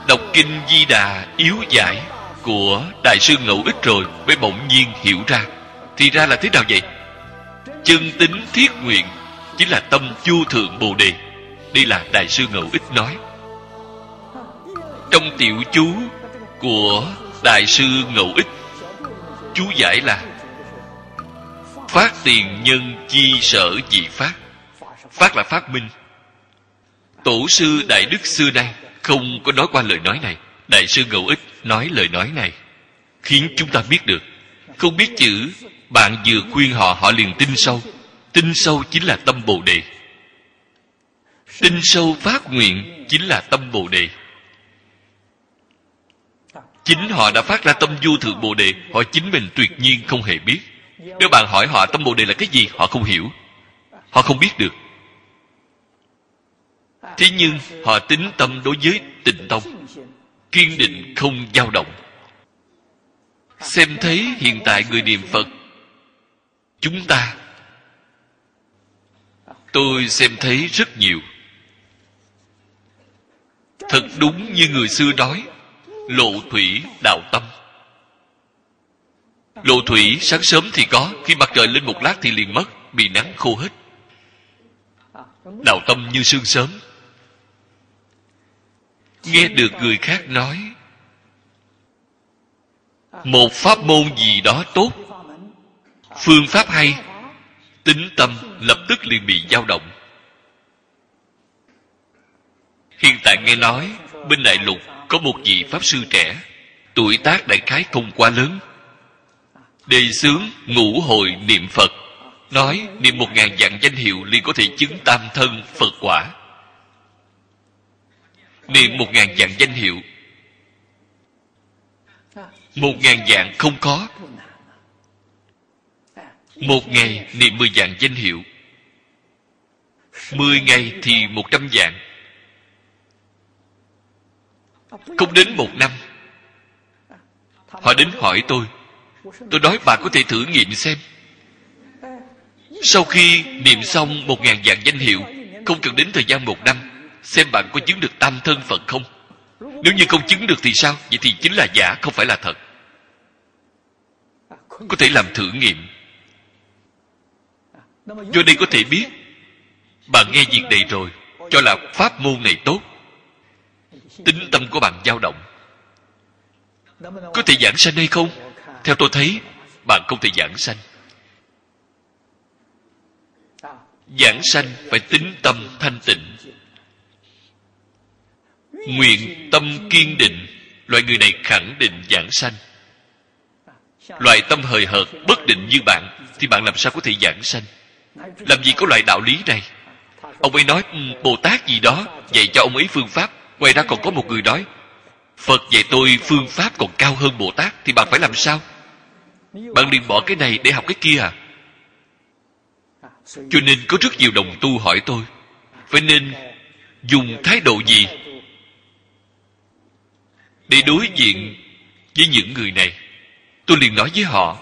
Đọc kinh Di Đà yếu giải của Đại sư Ngẫu Ích rồi mới bỗng nhiên hiểu ra. Thì ra là thế nào vậy? Chân tính thiết nguyện chính là tâm vô thượng Bồ Đề. Đây là Đại sư Ngẫu Ích nói. Trong tiểu chú của Đại sư Ngẫu Ích, chú giải là: phát tiền nhân chi sở dị phát. Phát là phát minh. Tổ sư Đại Đức xưa nay không có nói qua lời nói này. Đại sư Ngẫu Ích nói lời nói này, khiến chúng ta biết được. Không biết chữ, bạn vừa khuyên họ, họ liền tin sâu. Tin sâu chính là tâm Bồ Đề. Tin sâu phát nguyện chính là tâm Bồ Đề. Chính họ đã phát ra tâm vô thượng Bồ Đề. Họ chính mình tuyệt nhiên không hề biết. Nếu bạn hỏi họ tâm Bồ Đề là cái gì, họ không hiểu, họ không biết được. Thế nhưng họ tín tâm đối với Tịnh Tông, kiên định không dao động. Xem thấy hiện tại người niệm Phật, chúng ta, tôi xem thấy rất nhiều. Thật đúng như người xưa nói, lộ thủy đạo tâm. Lộ thủy sáng sớm thì có, khi mặt trời lên một lát thì liền mất, bị nắng khô hết. Đạo tâm như sương sớm. Nghe được người khác nói một pháp môn gì đó tốt, phương pháp hay, tín tâm lập tức liền bị dao động. Hiện tại nghe nói bên Đại Lục có một vị pháp sư trẻ, tuổi tác đại khái không quá lớn, đề xướng ngũ hồi niệm Phật, nói niệm 1000 vạn danh hiệu liền có thể chứng tam thân Phật quả. Niệm 1000 vạn danh hiệu, 1000 vạn không có. 1 ngày niệm 10 vạn danh hiệu, 10 ngày thì 100 vạn. Không đến 1 năm. Họ đến hỏi tôi nói bà có thể thử nghiệm xem. Sau khi niệm xong 1000 vạn danh hiệu, không cần đến thời gian 1 năm, xem bạn có chứng được tam thân Phật không. Nếu như không chứng được thì sao? Vậy thì chính là giả, không phải là thật. Có thể làm thử nghiệm. Do đây có thể biết, bạn nghe việc này rồi, cho là pháp môn này tốt, tín tâm của bạn dao động. Có thể giảng sanh hay không? Theo tôi thấy, bạn không thể giảng sanh. Giảng sanh phải tín tâm thanh tịnh, nguyện tâm kiên định. Loại người này khẳng định giảng sanh. Loại tâm hời hợt bất định như bạn thì bạn làm sao có thể giảng sanh? Làm gì có loại đạo lý này? Ông ấy nói Bồ Tát gì đó dạy cho ông ấy phương pháp. Ngoài ra còn có một người nói Phật dạy tôi phương pháp còn cao hơn Bồ Tát. Thì bạn phải làm sao? Bạn liền bỏ cái này để học cái kia à? Cho nên có rất nhiều đồng tu hỏi tôi phải nên dùng thái độ gì để đối diện với những người này. Tôi liền nói với họ,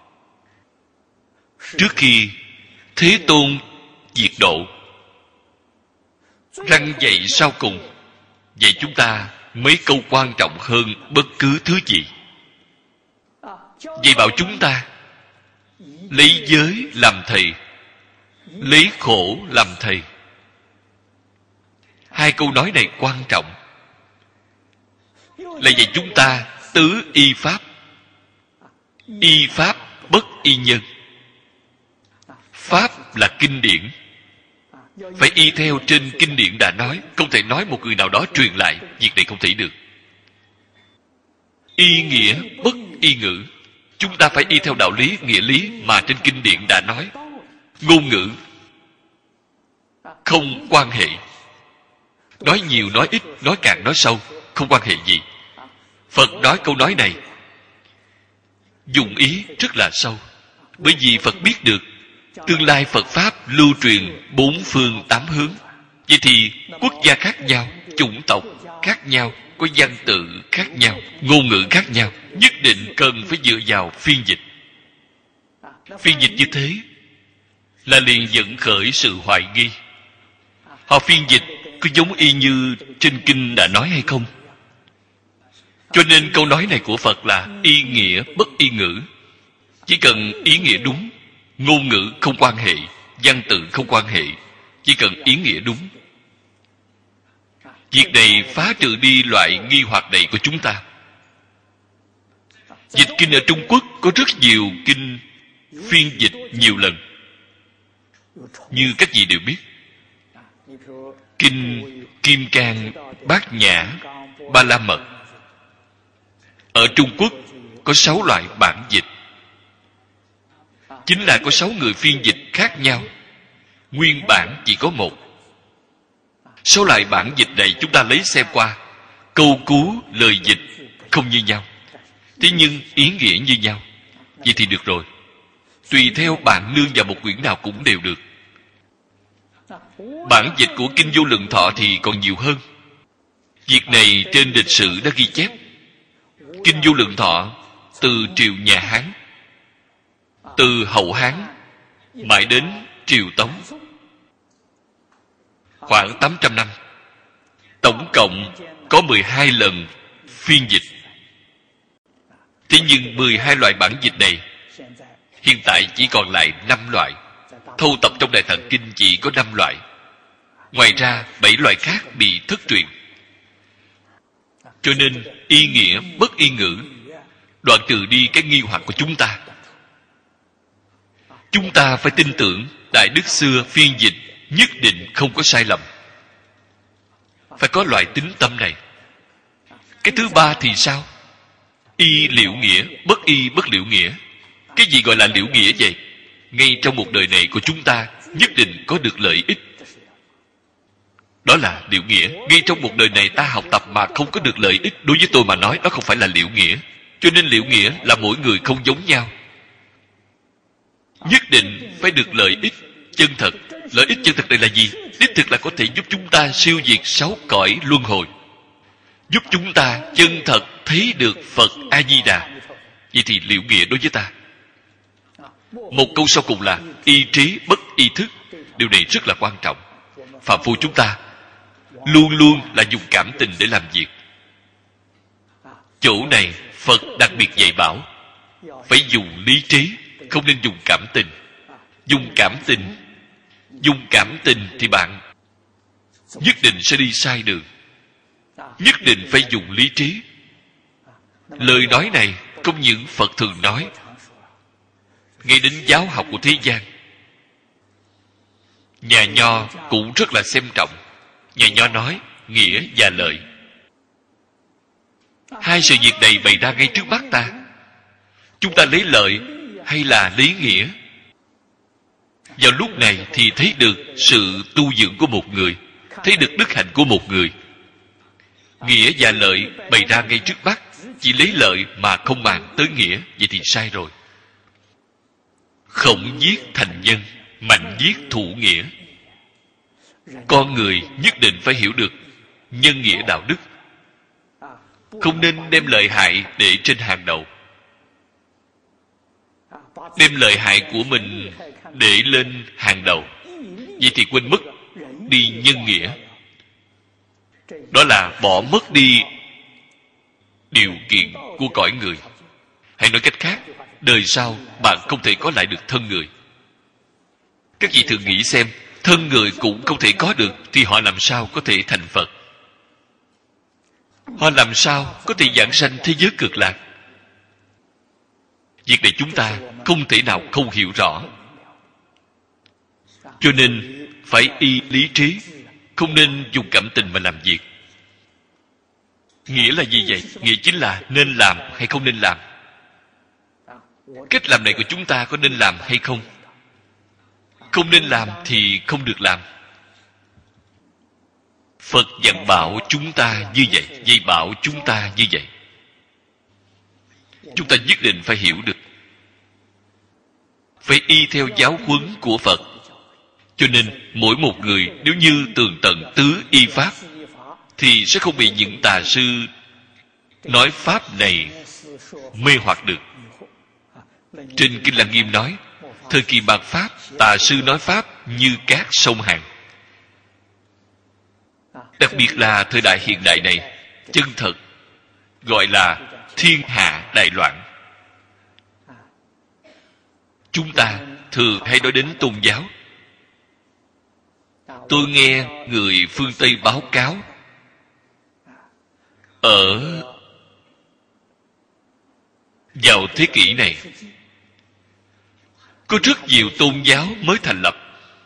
trước khi Thế Tôn diệt độ, răn dạy sau cùng dạy chúng ta mấy câu quan trọng hơn bất cứ thứ gì. Dạy bảo chúng ta lấy giới làm thầy, lấy khổ làm thầy. 2 câu nói này quan trọng, là dạy chúng ta tứ y pháp. Y pháp bất y nhân. Pháp là kinh điển, phải y theo trên kinh điển đã nói, không thể nói một người nào đó truyền lại. Việc này không thể được. Y nghĩa bất y ngữ. Chúng ta phải y theo đạo lý, nghĩa lý mà trên kinh điển đã nói. Ngôn ngữ không quan hệ. Nói nhiều, nói ít, nói càng, nói sâu, không quan hệ gì. Phật nói câu nói này dụng ý rất là sâu. Bởi vì Phật biết được tương lai Phật Pháp lưu truyền 4 phương 8 hướng. Vậy thì quốc gia khác nhau, chủng tộc khác nhau, có văn tự khác nhau, ngôn ngữ khác nhau, nhất định cần phải dựa vào phiên dịch. Phiên dịch như thế là liền dẫn khởi sự hoài nghi. Họ phiên dịch có giống y như trên kinh đã nói hay không? Cho nên câu nói này của Phật là y nghĩa bất y ngữ. Chỉ cần ý nghĩa đúng, ngôn ngữ không quan hệ, văn tự không quan hệ, chỉ cần ý nghĩa đúng. Việc này phá trừ đi loại nghi hoặc này của chúng ta. Dịch kinh ở Trung Quốc có rất nhiều kinh phiên dịch nhiều lần, như các vị đều biết. Kinh Kim Cang, Bát Nhã, Ba La Mật. Ở Trung Quốc có 6 loại bản dịch. Chính là có 6 người phiên dịch khác nhau. Nguyên bản chỉ có một. 6 loại bản dịch này chúng ta lấy xem qua, câu cú, lời dịch không như nhau, thế nhưng ý nghĩa như nhau. Vậy thì được rồi. Tùy theo bạn nương vào một quyển nào cũng đều được. Bản dịch của Kinh Vô Lượng Thọ thì còn nhiều hơn. Việc này trên lịch sử đã ghi chép. Kinh Vô Lượng Thọ từ triều nhà Hán, từ hậu Hán mãi đến triều Tống, khoảng 800 năm. Tổng cộng có 12 lần phiên dịch. Thế nhưng 12 loại bản dịch này hiện tại chỉ còn lại 5 loại. Thâu tập trong Đại Tạng Kinh chỉ có 5 loại. Ngoài ra 7 loại khác bị thất truyền. Cho nên y nghĩa bất y ngữ, đoạn trừ đi cái nghi hoặc của chúng ta. Chúng ta phải tin tưởng Đại Đức xưa phiên dịch nhất định không có sai lầm. Phải có loại tín tâm này. Cái thứ ba thì sao? Y liễu nghĩa, bất y bất liễu nghĩa. Cái gì gọi là liễu nghĩa vậy? Ngay trong một đời này của chúng ta nhất định có được lợi ích. Đó là liễu nghĩa. Ngay trong một đời này ta học tập mà không có được lợi ích, đối với tôi mà nói đó không phải là liễu nghĩa. Cho nên liễu nghĩa là mỗi người không giống nhau. Nhất định phải được lợi ích chân thật. Lợi ích chân thật này là gì? Đích thực là có thể giúp chúng ta siêu diệt 6 cõi luân hồi, giúp chúng ta chân thật thấy được Phật A-di-đà. Vậy thì liễu nghĩa đối với ta. Một câu sau cùng là y trí bất y thức. Điều này rất là quan trọng. Phạm phu chúng ta luôn luôn là dùng cảm tình để làm việc. Chỗ này Phật đặc biệt dạy bảo phải dùng lý trí, không nên dùng cảm tình. Dùng cảm tình thì bạn nhất định sẽ đi sai đường. Nhất định phải dùng lý trí. Lời nói này không những Phật thường nói, ngay đến giáo học của thế gian, nhà Nho cũng rất là xem trọng. Nhà Nho nói nghĩa và lợi. Hai sự việc này bày ra ngay trước mắt ta. Chúng ta lấy lợi hay là lấy nghĩa? Vào lúc này thì thấy được sự tu dưỡng của một người, thấy được đức hạnh của một người. Nghĩa và lợi bày ra ngay trước mắt, chỉ lấy lợi mà không màng tới nghĩa, vậy thì sai rồi. Khổng giết thành nhân, mạnh giết thủ nghĩa. Con người nhất định phải hiểu được nhân nghĩa đạo đức, không nên đem lợi hại để trên hàng đầu. Đem lợi hại của mình để lên hàng đầu, vậy thì quên mất đi nhân nghĩa. Đó là bỏ mất đi điều kiện của cõi người. Hay nói cách khác, đời sau bạn không thể có lại được thân người. Các vị thường nghĩ xem, thân người cũng không thể có được thì họ làm sao có thể thành Phật? Họ làm sao có thể giảng sanh thế giới cực lạc? Việc này chúng ta không thể nào không hiểu rõ. Cho nên phải y lý trí, không nên dùng cảm tình mà làm việc. Nghĩa là gì vậy? Nghĩa chính là nên làm hay không nên làm. Cách làm này của chúng ta có nên làm hay không? Không nên làm thì không được làm. Phật dặn bảo chúng ta như vậy, dạy bảo chúng ta như vậy. Chúng ta nhất định phải hiểu được, phải y theo giáo huấn của Phật. Cho nên mỗi một người nếu như tường tận tứ y pháp thì sẽ không bị những tà sư nói pháp này mê hoặc được. Trên Kinh Lăng Nghiêm nói, thời kỳ mạt pháp, tà sư nói pháp như cát sông Hàn. Đặc biệt là thời đại hiện đại này, chân thật gọi là thiên hạ đại loạn. Chúng ta thường hay nói đến tôn giáo. Tôi nghe người phương Tây báo cáo, vào thế kỷ này có rất nhiều tôn giáo mới thành lập.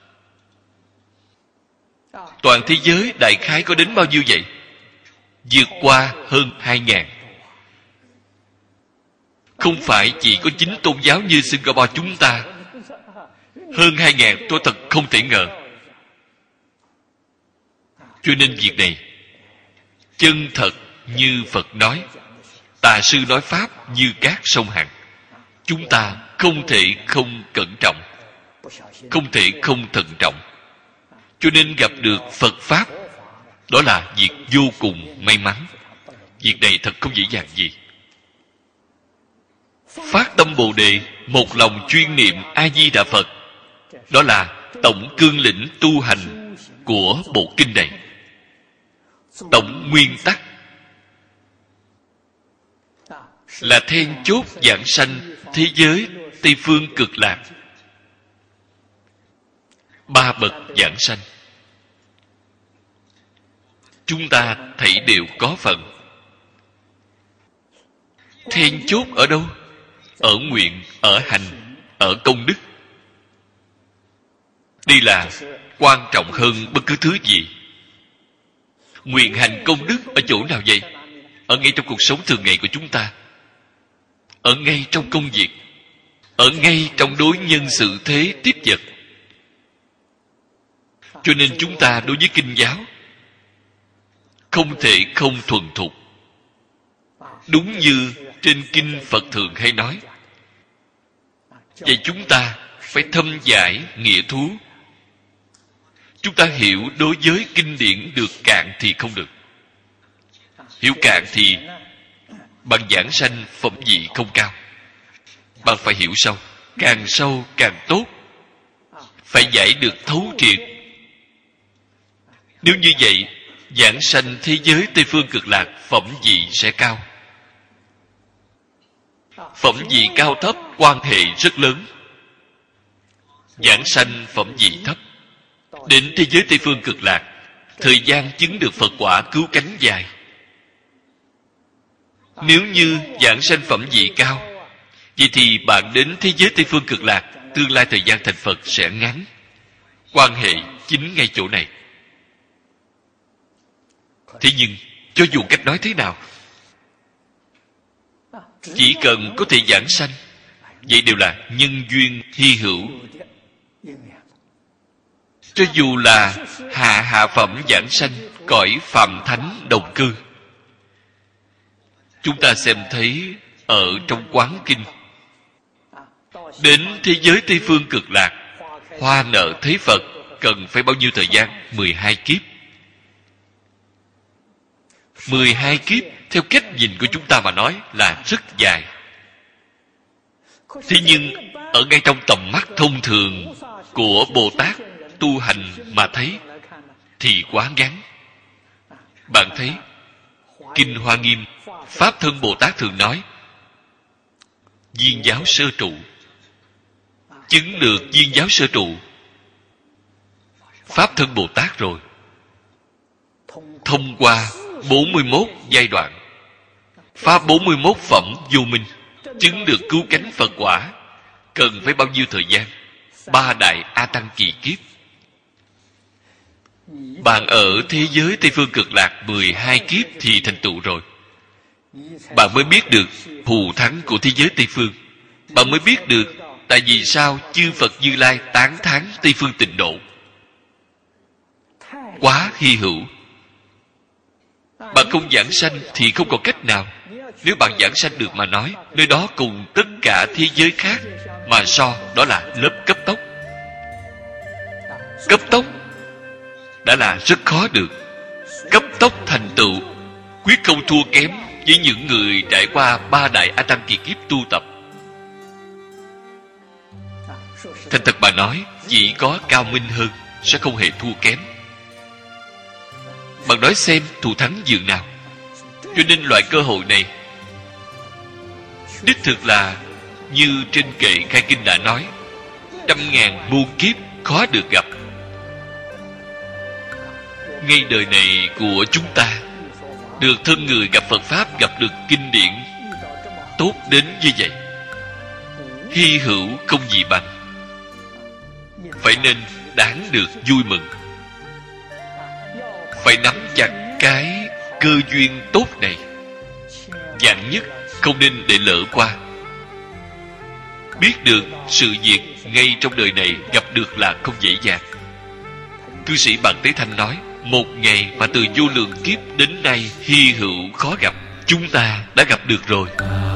Toàn thế giới đại khái có đến bao nhiêu vậy? Vượt qua hơn 2.000. Không phải chỉ có 9 tôn giáo như Singapore chúng ta. Hơn 2.000 tôi thật không thể ngờ. Cho nên việc này chân thật như Phật nói, tà sư nói Pháp như cát sông Hằng. Chúng ta không thể không cẩn trọng, không thể không thận trọng. Cho nên gặp được Phật Pháp, đó là việc vô cùng may mắn. Việc này thật không dễ dàng gì. Phát tâm Bồ Đề, một lòng chuyên niệm A-di-đà Phật, đó là tổng cương lĩnh tu hành của bộ kinh này. Tổng nguyên tắc là then chốt giảng sanh thế giới Tây Phương Cực Lạc. 3 bậc giảng sanh, chúng ta thảy đều có phần. Then chốt ở đâu? Ở nguyện, ở hành, ở công đức. Đây là quan trọng hơn bất cứ thứ gì. Nguyện hành công đức ở chỗ nào vậy? Ở ngay trong cuộc sống thường ngày của chúng ta, ở ngay trong công việc, ở ngay trong đối nhân xử thế tiếp vật. Cho nên chúng ta đối với kinh giáo không thể không thuần thục. Đúng như trên kinh Phật thường hay nói, vậy chúng ta phải thâm giải nghĩa thú. Chúng ta hiểu đối với kinh điển được cạn thì không được. Hiểu cạn thì bằng giảng sanh phẩm vị không cao. Bạn phải hiểu sâu càng tốt. Phải giải được thấu triệt. Nếu như vậy, giảng sanh thế giới Tây Phương Cực Lạc phẩm vị sẽ cao. Phẩm vị cao thấp quan hệ rất lớn. Giảng sanh phẩm vị thấp, đến thế giới Tây Phương Cực Lạc, thời gian chứng được Phật quả cứu cánh dài. Nếu như giảng sanh phẩm vị cao, vậy thì bạn đến thế giới Tây Phương Cực Lạc, tương lai thời gian thành Phật sẽ ngắn. Quan hệ chính ngay chỗ này. Thế nhưng, cho dù cách nói thế nào, chỉ cần có thể giảng sanh, vậy đều là nhân duyên hy hữu. Cho dù là hạ phẩm giảng sanh, cõi phàm thánh đồng cư, chúng ta xem thấy ở trong quán kinh, đến thế giới Tây Phương Cực Lạc, hoa nợ thấy Phật cần phải bao nhiêu thời gian? 12 kiếp. 12 kiếp theo cách nhìn của chúng ta mà nói là rất dài. Thế nhưng ở ngay trong tầm mắt thông thường của Bồ Tát tu hành mà thấy thì quá ngắn. Bạn thấy kinh Hoa Nghiêm, Pháp Thân Bồ Tát thường nói viên giáo sơ trụ, chứng được viên giáo sơ trụ, Pháp Thân Bồ Tát rồi, thông qua 41 giai đoạn, phá 41 phẩm vô minh, chứng được cứu cánh Phật quả, cần phải bao nhiêu thời gian? 3 đại A Tăng kỳ kiếp. Bạn ở thế giới Tây Phương Cực Lạc 12 kiếp thì thành tựu rồi. Bạn mới biết được thù thắng của thế giới Tây Phương. Bạn mới biết được tại vì sao chư Phật Như Lai tán thán Tây Phương Tịnh Độ. Quá hy hữu. Bạn không giảng sanh thì không có cách nào. Nếu bạn giảng sanh được mà nói, nơi đó cùng tất cả thế giới khác mà so, đó là lớp cấp tốc. Cấp tốc đã là rất khó được. Cấp tốc thành tựu quyết không thua kém với những người trải qua 3 đại A Tăng kỳ kiếp tu tập. Thành thật mà nói, chỉ có cao minh hơn, sẽ không hề thua kém. Bạn nói xem thù thắng dường nào? Cho nên loại cơ hội này đích thực là như trên kệ khai kinh đã nói, 100.000 muôn kiếp khó được gặp. Ngay đời này của chúng ta, được thân người gặp Phật Pháp, gặp được kinh điển tốt đến như vậy, hy hữu không gì bằng. Phải nên đáng được vui mừng. Phải nắm chặt cái cơ duyên tốt này, vạn nhất không nên để lỡ qua. Biết được sự việc ngay trong đời này gặp được là không dễ dàng. Cư sĩ Bằng Tế Thanh nói, một ngày mà từ vô lượng kiếp đến nay hy hữu khó gặp, chúng ta đã gặp được rồi.